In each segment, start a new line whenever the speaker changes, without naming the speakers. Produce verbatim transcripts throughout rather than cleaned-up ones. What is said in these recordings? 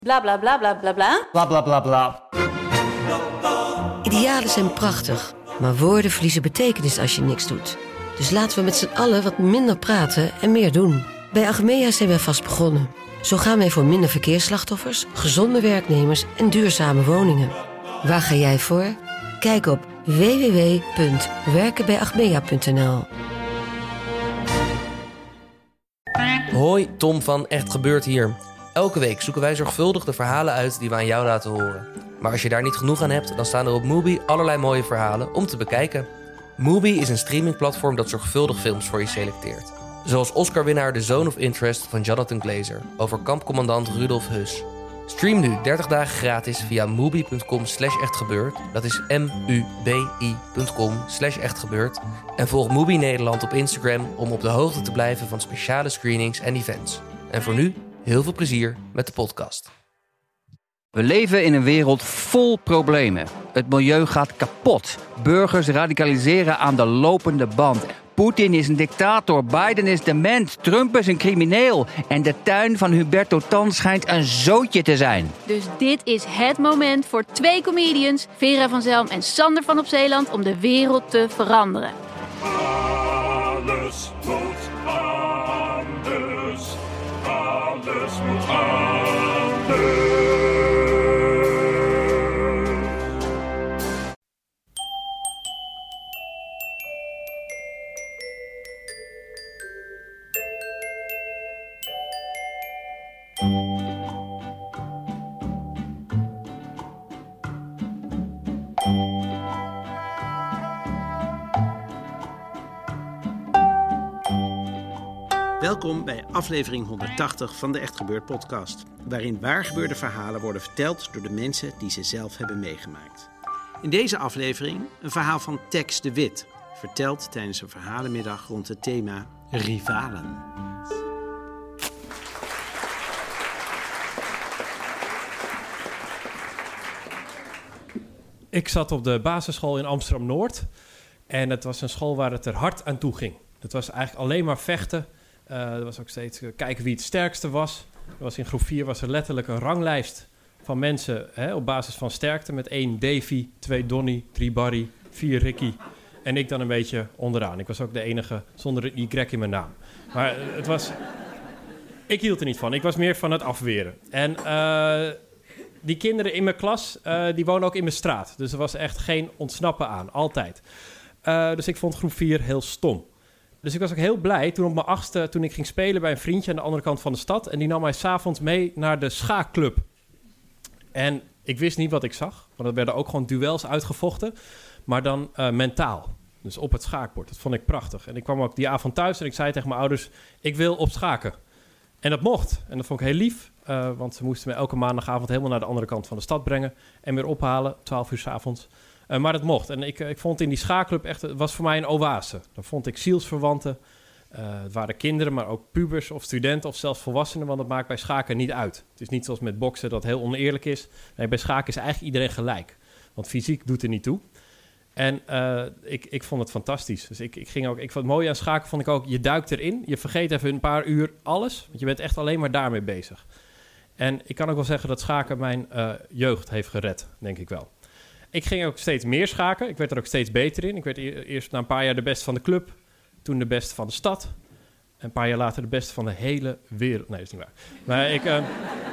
Bla bla bla bla bla bla.
Bla bla bla bla.
Idealen zijn prachtig, maar woorden verliezen betekenis als je niks doet. Dus laten we met z'n allen wat minder praten en meer doen. Bij Achmea zijn wij vast begonnen. Zo gaan wij voor minder verkeersslachtoffers, gezonde werknemers en duurzame woningen. Waar ga jij voor? Kijk op w w w punt werken bij achmea punt n l.
Hoi, Tom van Echt Gebeurd hier. Elke week zoeken wij zorgvuldig de verhalen uit die we aan jou laten horen. Maar als je daar niet genoeg aan hebt, dan staan er op Mubi allerlei mooie verhalen om te bekijken. Mubi is een streamingplatform dat zorgvuldig films voor je selecteert. Zoals Oscar-winnaar The Zone of Interest van Jonathan Glazer over kampcommandant Rudolf Höss. Stream nu dertig dagen gratis via mubi.com slash echtgebeurd. Dat is m-u-b-i.com slash echtgebeurd. En volg Mubi Nederland op Instagram om op de hoogte te blijven van speciale screenings en events. En voor nu, heel veel plezier met de podcast.
We leven in een wereld vol problemen. Het milieu gaat kapot. Burgers radicaliseren aan de lopende band. Poetin is een dictator, Biden is dement, Trump is een crimineel. En de tuin van Huberto Tan schijnt een zootje te zijn.
Dus dit is het moment voor twee comedians, Vera van Zelm en Sander van op Zeeland, om de wereld te veranderen.
Alles moet anders. Alles moet anders.
Welkom bij aflevering honderdtachtig van de Echt Gebeurd podcast, waarin waargebeurde verhalen worden verteld door de mensen die ze zelf hebben meegemaakt. In deze aflevering een verhaal van Tex de Wit, verteld tijdens een verhalenmiddag rond het thema rivalen.
Ik zat op de basisschool in Amsterdam-Noord en het was een school waar het er hard aan toe ging. Het was eigenlijk alleen maar vechten. Uh, er was ook steeds uh, kijken wie het sterkste was. Er was in groep vier was er letterlijk een ranglijst van mensen hè, op basis van sterkte. Met één Davy, twee Donny, drie Barry, vier Ricky en ik dan een beetje onderaan. Ik was ook de enige zonder een Y in mijn naam. Maar uh, het was... Ik hield er niet van. Ik was meer van het afweren. En uh, die kinderen in mijn klas, uh, die wonen ook in mijn straat. Dus er was echt geen ontsnappen aan. Altijd. Uh, dus ik vond groep vier heel stom. Dus ik was ook heel blij toen op mijn achtste, toen ik ging spelen bij een vriendje aan de andere kant van de stad. En die nam mij 's avonds mee naar de schaakclub. En ik wist niet wat ik zag, want er werden ook gewoon duels uitgevochten. Maar dan uh, mentaal, dus op het schaakbord. Dat vond ik prachtig. En ik kwam ook die avond thuis en ik zei tegen mijn ouders, ik wil op schaken. En dat mocht. En dat vond ik heel lief, uh, want ze moesten me elke maandagavond helemaal naar de andere kant van de stad brengen. En weer ophalen, twaalf uur 's avonds. Uh, maar dat mocht. En ik, ik vond in die schaakclub echt, het was voor mij een oase. Dan vond ik zielsverwanten. Uh, het waren kinderen, maar ook pubers of studenten of zelfs volwassenen. Want dat maakt bij schaken niet uit. Het is niet zoals met boksen dat heel oneerlijk is. Nee, bij schaken is eigenlijk iedereen gelijk. Want fysiek doet er niet toe. En uh, ik, ik vond het fantastisch. Dus ik, ik ging ook, ik vond het mooie aan schaken vond ik ook, je duikt erin. Je vergeet even een paar uur alles. Want je bent echt alleen maar daarmee bezig. En ik kan ook wel zeggen dat schaken mijn uh, jeugd heeft gered, denk ik wel. Ik ging ook steeds meer schaken. Ik werd er ook steeds beter in. Ik werd e- eerst na een paar jaar de beste van de club. Toen de beste van de stad. En een paar jaar later de beste van de hele wereld. Nee, dat is niet waar. Maar ik... Uh, een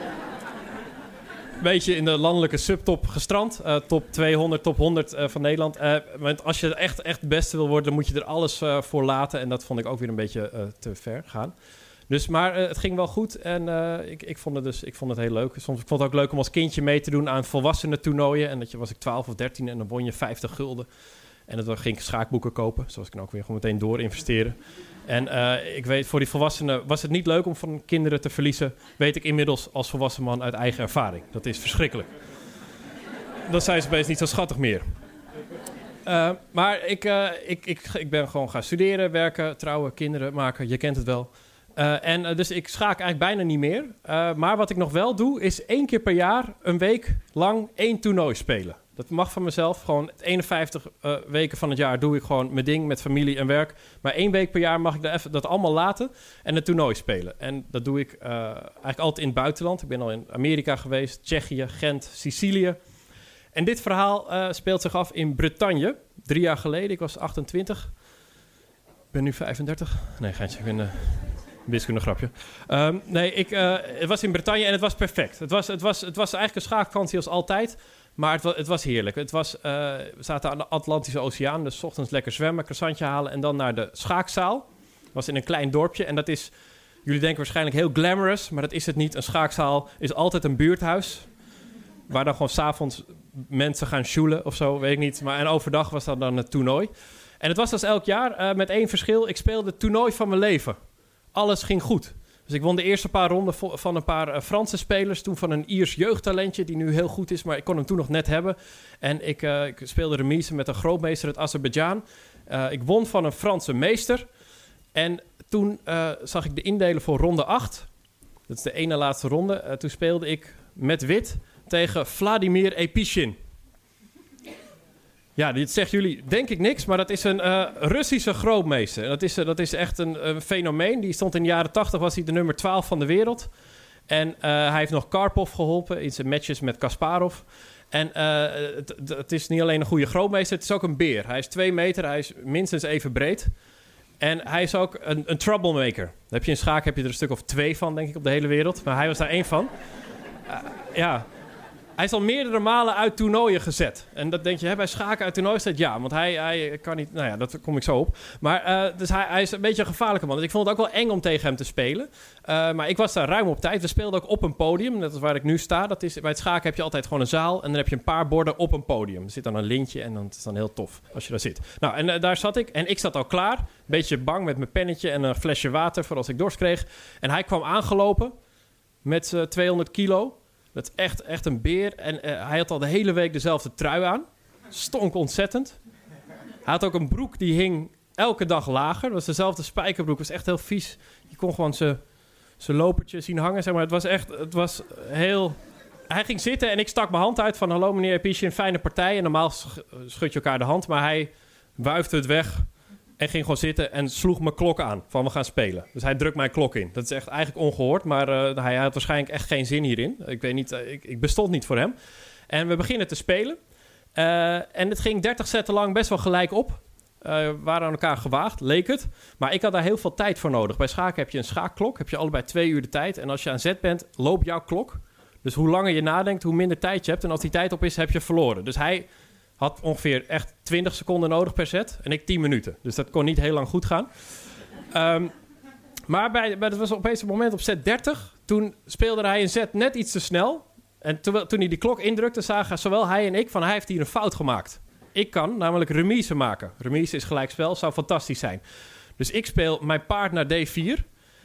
beetje in de landelijke subtop gestrand. Uh, top tweehonderd, top honderd uh, van Nederland. Uh, want als je echt, echt de beste wil worden, dan moet je er alles uh, voor laten. En dat vond ik ook weer een beetje uh, te ver gaan. Dus, maar uh, het ging wel goed en uh, ik, ik, vond het dus, ik vond het heel leuk. Soms, ik vond het ook leuk om als kindje mee te doen aan volwassenen toernooien. En dat je, was ik twaalf of dertien en dan won je vijftig gulden. En dan ging ik schaakboeken kopen. Zoals ik dan ook weer gewoon meteen door investeren. En uh, ik weet, voor die volwassenen was het niet leuk om van kinderen te verliezen. Weet ik inmiddels als volwassen man uit eigen ervaring. Dat is verschrikkelijk. Dan zijn ze opeens niet zo schattig meer. Uh, maar ik, uh, ik, ik, ik ben gewoon gaan studeren, werken, trouwen, kinderen maken. Je kent het wel. Uh, en uh, dus ik schaak eigenlijk bijna niet meer. Uh, maar wat ik nog wel doe, is één keer per jaar een week lang één toernooi spelen. Dat mag van mezelf. Gewoon eenenvijftig uh, weken van het jaar doe ik gewoon mijn ding met familie en werk. Maar één week per jaar mag ik dat, even, dat allemaal laten en een toernooi spelen. En dat doe ik uh, eigenlijk altijd in het buitenland. Ik ben al in Amerika geweest, Tsjechië, Gent, Sicilië. En dit verhaal uh, speelt zich af in Bretagne. Drie jaar geleden, ik was achtentwintig. Ik ben nu vijfendertig. Nee, geintje, ik ben... Uh, wiskunde grapje. Um, nee, ik, uh, het was in Bretagne en het was perfect. Het was, het was, het was eigenlijk een schaakvakantie als altijd, maar het was, het was heerlijk. Het was, uh, we zaten aan de Atlantische Oceaan, dus 's ochtends lekker zwemmen, croissantje halen en dan naar de schaakzaal. Dat was in een klein dorpje en dat is, jullie denken waarschijnlijk heel glamorous, maar dat is het niet. Een schaakzaal is altijd een buurthuis, waar dan gewoon 's avonds mensen gaan sjoelen of zo, weet ik niet. Maar en overdag was dat dan het toernooi. En het was als elk jaar, uh, met één verschil. Ik speelde het toernooi van mijn leven. Alles ging goed. Dus ik won de eerste paar ronden van een paar uh, Franse spelers. Toen van een Iers jeugdtalentje die nu heel goed is. Maar ik kon hem toen nog net hebben. En ik, uh, ik speelde remise met een grootmeester uit Azerbeidzjan. Uh, ik won van een Franse meester. En toen uh, zag ik de indelen voor ronde acht. Dat is de ene laatste ronde. Uh, toen speelde ik met wit tegen Vladimir Epishin. Ja, dit zegt jullie denk ik niks, maar dat is een uh, Russische grootmeester. Dat is, uh, dat is echt een, een fenomeen. Die stond in de jaren tachtig, was hij de nummer twaalf van de wereld. En uh, hij heeft nog Karpov geholpen in zijn matches met Kasparov. En uh, het, het is niet alleen een goede grootmeester, het is ook een beer. Hij is twee meter, hij is minstens even breed. En hij is ook een, een troublemaker. Dan heb je in schaak heb je er een stuk of twee van, denk ik, op de hele wereld. Maar hij was daar één van. Uh, ja... Hij is al meerdere malen uit toernooien gezet. En dat denk je, hè, bij schaken uit toernooien staat ja. Want hij, hij kan niet... Nou ja, dat kom ik zo op. Maar uh, dus hij, hij is een beetje een gevaarlijke man. Dus ik vond het ook wel eng om tegen hem te spelen. Uh, maar ik was daar ruim op tijd. We speelden ook op een podium. Net als waar ik nu sta. Dat is, bij het schaken heb je altijd gewoon een zaal. En dan heb je een paar borden op een podium. Er zit dan een lintje en dan het is dan heel tof als je daar zit. Nou, en uh, daar zat ik. En ik zat al klaar. Een beetje bang met mijn pennetje en een flesje water voor als ik dorst kreeg. En hij kwam aangelopen met uh, tweehonderd kilo. Dat is echt, echt een beer. En uh, hij had al de hele week dezelfde trui aan. Stonk ontzettend. Hij had ook een broek die hing elke dag lager. Dat was dezelfde spijkerbroek. Dat was echt heel vies. Je kon gewoon zijn lopertje zien hangen. Zeg maar. Het was echt het was heel... Hij ging zitten en ik stak mijn hand uit van... Hallo meneer Epishin, fijne partij. En normaal schud je elkaar de hand. Maar hij wuifde het weg en ging gewoon zitten en sloeg mijn klok aan. Van we gaan spelen. Dus hij drukt mijn klok in. Dat is echt eigenlijk ongehoord. Maar uh, hij had waarschijnlijk echt geen zin hierin. Ik weet niet, uh, ik, ik bestond niet voor hem. En we beginnen te spelen. Uh, en het ging dertig setten lang best wel gelijk op. Uh, we waren aan elkaar gewaagd, leek het. Maar ik had daar heel veel tijd voor nodig. Bij schaken heb je een schaakklok. Heb je allebei twee uur de tijd. En als je aan zet bent, loopt jouw klok. Dus hoe langer je nadenkt, hoe minder tijd je hebt. En als die tijd op is, heb je verloren. Dus hij had ongeveer echt twintig seconden nodig per set. En ik tien minuten. Dus dat kon niet heel lang goed gaan. Um, maar bij, bij, dat was opeens een moment op set dertig. Toen speelde hij een set net iets te snel. En toen, toen hij die klok indrukte, zagen zowel hij en ik van hij heeft hier een fout gemaakt. Ik kan namelijk remise maken. Remise is gelijkspel, zou fantastisch zijn. Dus ik speel mijn paard naar D vier.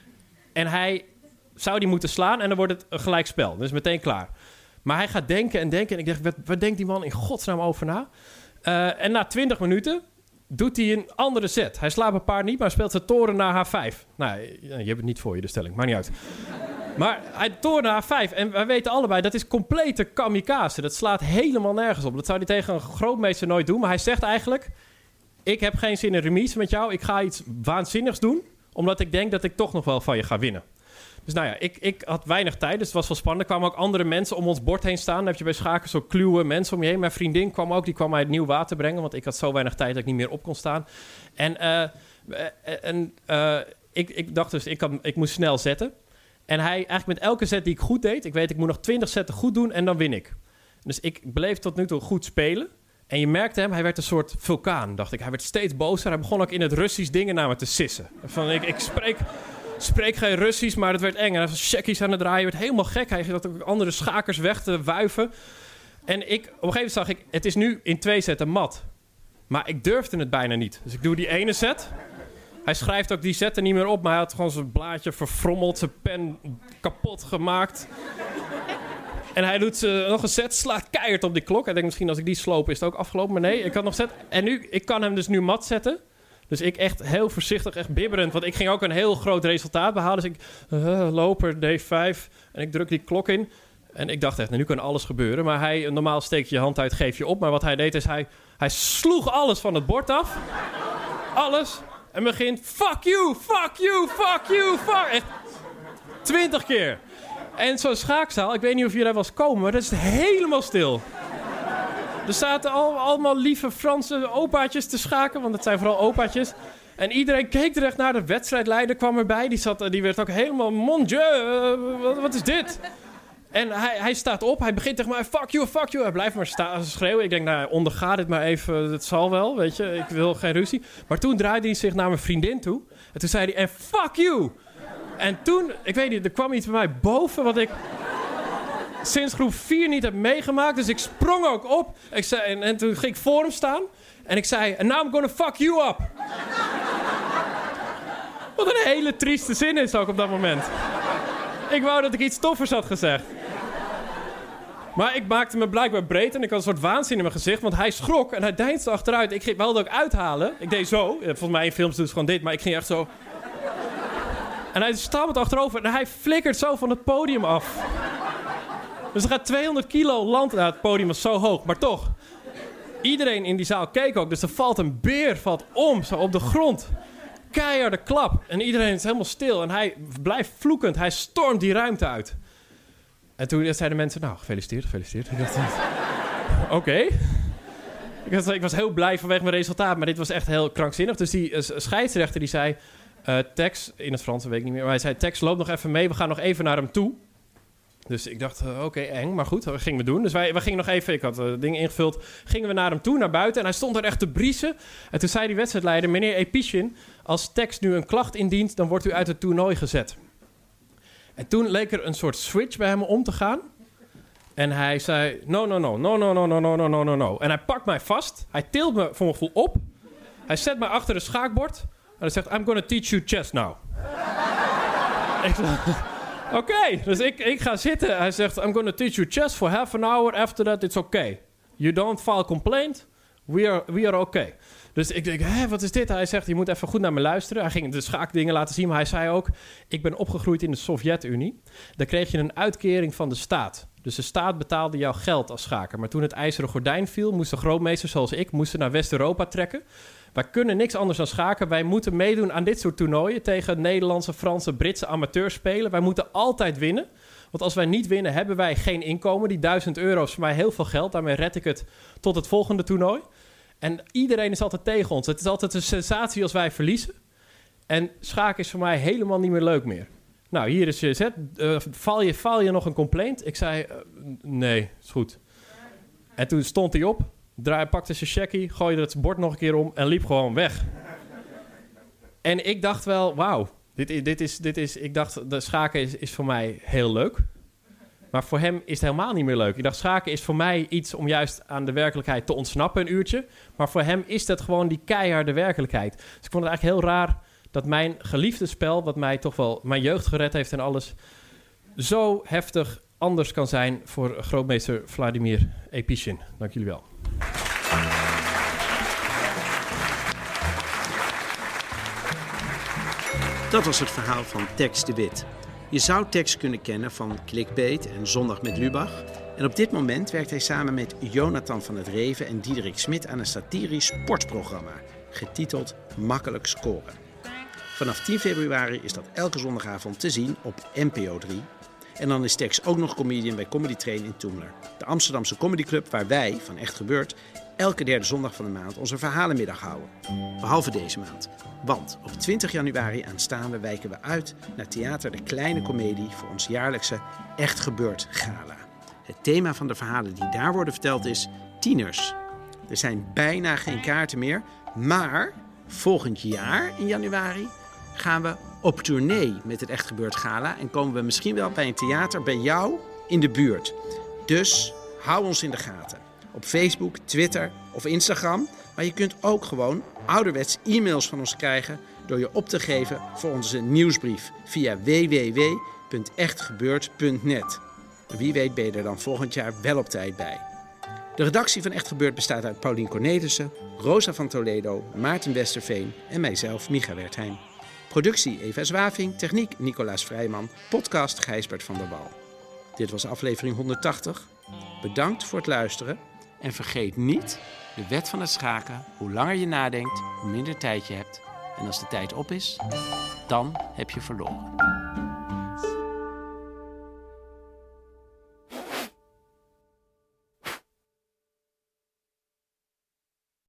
En hij zou die moeten slaan en dan wordt het een gelijkspel. Dus meteen klaar. Maar hij gaat denken en denken. En ik dacht, wat, wat denkt die man in godsnaam over na? Uh, en na twintig minuten doet hij een andere set. Hij slaat mijn paard niet, maar speelt zijn toren naar H vijf. Nou, je hebt het niet voor je, de stelling. Maakt niet uit. Maar hij toren naar H vijf. En wij weten allebei, dat is complete kamikaze. Dat slaat helemaal nergens op. Dat zou hij tegen een grootmeester nooit doen. Maar hij zegt eigenlijk, ik heb geen zin in remise met jou. Ik ga iets waanzinnigs doen, omdat ik denk dat ik toch nog wel van je ga winnen. Dus nou ja, ik, ik had weinig tijd, dus het was wel spannend. Er kwamen ook andere mensen om ons bord heen staan. Dan heb je bij schaken zo kluwe mensen om je heen. Mijn vriendin kwam ook, die kwam mij het nieuw water brengen. Want ik had zo weinig tijd dat ik niet meer op kon staan. En, uh, en uh, ik, ik dacht dus, ik, had, ik moest snel zetten. En hij, eigenlijk met elke set die ik goed deed... Ik weet, ik moet nog twintig setten goed doen en dan win ik. Dus ik bleef tot nu toe goed spelen. En je merkte hem, hij werd een soort vulkaan, dacht ik. Hij werd steeds bozer. Hij begon ook in het Russisch dingen naar me te sissen. Van, ik, ik spreek... spreek geen Russisch, maar het werd eng. En hij was checkies aan het draaien. Het werd helemaal gek. Hij had ook andere schakers weg te wuiven. En ik, op een gegeven moment zag ik, het is nu in twee setten mat. Maar ik durfde het bijna niet. Dus ik doe die ene set. Hij schrijft ook die setten niet meer op, maar hij had gewoon zijn blaadje verfrommeld, zijn pen kapot gemaakt. En hij doet uh, nog een set, slaat keihard op die klok. Hij denkt misschien als ik die sloop is het ook afgelopen. Maar nee, ik had nog set. En nu, ik kan hem dus nu mat zetten. Dus ik echt heel voorzichtig, echt bibberend. Want ik ging ook een heel groot resultaat behalen. Dus ik uh, loper D vijf en ik druk die klok in. En ik dacht echt, nou, nu kan alles gebeuren. Maar hij, normaal steek je je hand uit, geef je op. Maar wat hij deed is, hij, hij sloeg alles van het bord af. Alles. En begint, fuck you, fuck you, fuck you, fuck. Echt twintig keer. En zo'n schaakzaal, ik weet niet of jullie daar wel eens komen, maar dat is helemaal stil. Er zaten al, allemaal lieve Franse opaatjes te schaken, want het zijn vooral opaatjes. En iedereen keek er echt naar. De wedstrijdleider kwam erbij. Die, zat, die werd ook helemaal, mon dieu, uh, wat, wat is dit? En hij, hij staat op, hij begint tegen mij, fuck you, fuck you. Hij blijft maar sta- schreeuwen. Ik denk, nou, onderga dit maar even, het zal wel, weet je. Ik wil geen ruzie. Maar toen draaide hij zich naar mijn vriendin toe. En toen zei hij, en fuck you. En toen, ik weet niet, er kwam iets bij mij boven wat ik sinds groep vier niet heb meegemaakt. Dus ik sprong ook op. Ik zei, en, en toen ging ik voor hem staan. En ik zei, and now I'm gonna fuck you up. Wat een hele trieste zin is ook op dat moment. Ik wou dat ik iets toffers had gezegd. Maar ik maakte me blijkbaar breed en ik had een soort waanzin in mijn gezicht. Want hij schrok en hij deinsde achteruit. Ik wilde ook uithalen. Ik deed zo. Volgens mij in films doet het gewoon dit, maar ik ging echt zo. En hij stammelt achterover en hij flikkert zo van het podium af. Dus er gaat tweehonderd kilo land. Nou, het podium was zo hoog, maar toch. Iedereen in die zaal keek ook. Dus er valt een beer valt om, zo op de grond. Keiharde klap. En iedereen is helemaal stil. En hij blijft vloekend. Hij stormt die ruimte uit. En toen zeiden mensen, nou, gefeliciteerd, gefeliciteerd. Ik dacht, oké. Okay. Ik, ik was heel blij vanwege mijn resultaat, maar dit was echt heel krankzinnig. Dus die uh, scheidsrechter die zei, uh, Tex, in het Frans, weet ik niet meer. Maar hij zei, Tex, loop nog even mee. We gaan nog even naar hem toe. Dus ik dacht, uh, oké, okay, eng, maar goed, dat gingen we doen. Dus wij, wij gingen nog even, ik had uh, dingen ingevuld, gingen we naar hem toe, naar buiten. En hij stond er echt te briezen. En toen zei die wedstrijdleider, meneer Epishin, als Tex nu een klacht indient, dan wordt u uit het toernooi gezet. En toen leek er een soort switch bij hem om te gaan. En hij zei, no, no, no, no, no, no, no, no, no, no, no. En hij pakt mij vast, hij tilt me voor mijn gevoel op. Hij zet mij achter een schaakbord. En hij zegt, I'm gonna teach you chess now. Ik Oké, okay, dus ik, ik ga zitten. Hij zegt, I'm going to teach you chess for half an hour. After that, it's okay. You don't file complaint. We are, we are okay. Dus ik denk, hé, wat is dit? Hij zegt, je moet even goed naar me luisteren. Hij ging de schaakdingen laten zien, maar hij zei ook, ik ben opgegroeid in de Sovjet-Unie. Daar kreeg je een uitkering van de staat. Dus de staat betaalde jouw geld als schaker. Maar toen het ijzeren gordijn viel, moesten grootmeesters zoals ik moesten naar West-Europa trekken. Wij kunnen niks anders dan schaken. Wij moeten meedoen aan dit soort toernooien tegen Nederlandse, Franse, Britse amateurspelen. Wij moeten altijd winnen. Want als wij niet winnen, hebben wij geen inkomen. Die duizend euro is voor mij heel veel geld. Daarmee red ik het tot het volgende toernooi. En iedereen is altijd tegen ons. Het is altijd een sensatie als wij verliezen. En schaken is voor mij helemaal niet meer leuk meer. Nou, hier is je zet. Uh, val, je, val je nog een complaint? Ik zei, uh, nee, is goed. En toen stond hij op. Draai, pakte zijn checkie, gooide het bord nog een keer om en liep gewoon weg. En ik dacht wel, wauw, dit, dit is, dit is, ik dacht, de schaken is, is voor mij heel leuk. Maar voor hem is het helemaal niet meer leuk. Ik dacht, schaken is voor mij iets om juist aan de werkelijkheid te ontsnappen een uurtje. Maar voor hem is dat gewoon die keiharde werkelijkheid. Dus ik vond het eigenlijk heel raar dat mijn geliefde spel, wat mij toch wel mijn jeugd gered heeft en alles, zo heftig anders kan zijn voor grootmeester Vladimir Epishin. Dank jullie wel.
Dat was het verhaal van Tex de Wit. Je zou Tex kunnen kennen van Clickbait en Zondag met Lubach. En op dit moment werkt hij samen met Jonathan van het Reven en Diederik Smit aan een satirisch sportprogramma, getiteld Makkelijk Scoren. Vanaf tien februari is dat elke zondagavond te zien op N P O drie. En dan is Tex ook nog comedian bij Comedy Train in Toemler, de Amsterdamse comedyclub waar wij, van Echt Gebeurd, elke derde zondag van de maand onze verhalenmiddag houden. Behalve deze maand. Want op twintig januari aanstaande wijken we uit naar Theater de Kleine Comedie voor ons jaarlijkse Echt Gebeurd gala. Het thema van de verhalen die daar worden verteld is tieners. Er zijn bijna geen kaarten meer, maar volgend jaar in januari gaan we op tournee met het Echt Gebeurd gala en komen we misschien wel bij een theater bij jou in de buurt. Dus hou ons in de gaten. Op Facebook, Twitter of Instagram. Maar je kunt ook gewoon ouderwets e-mails van ons krijgen door je op te geven voor onze nieuwsbrief via w w w punt echt gebeurd punt net. Wie weet ben je er dan volgend jaar wel op tijd bij. De redactie van Echt Gebeurd bestaat uit Paulien Cornelissen, Rosa van Toledo, Maarten Westerveen en mijzelf, Micha Wertheim. Productie Eva Zwaving, techniek Nicolaas Vrijman, podcast Gijsbert van der Wal. Dit was aflevering honderdtachtig. Bedankt voor het luisteren. En vergeet niet de wet van het schaken. Hoe langer je nadenkt, hoe minder tijd je hebt. En als de tijd op is, dan heb je verloren.